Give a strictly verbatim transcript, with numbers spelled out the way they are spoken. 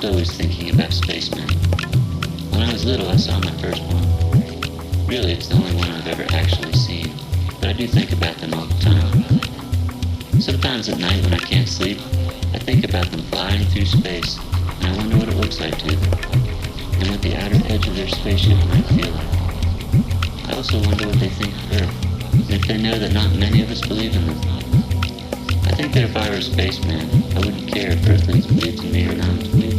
always thinking about spacemen. When I was little, I saw my first one. Really, it's the only one I've ever actually seen, but I do think about them all the time. Sometimes at night when I can't sleep, I think about them flying through space, and I wonder what it looks like to them, and what the outer edge of their spaceship might feel like. I also wonder what they think of Earth, and if they know that not many of us believe in them. I think that if I were a spaceman, I wouldn't care if Earthlings believed in me or not.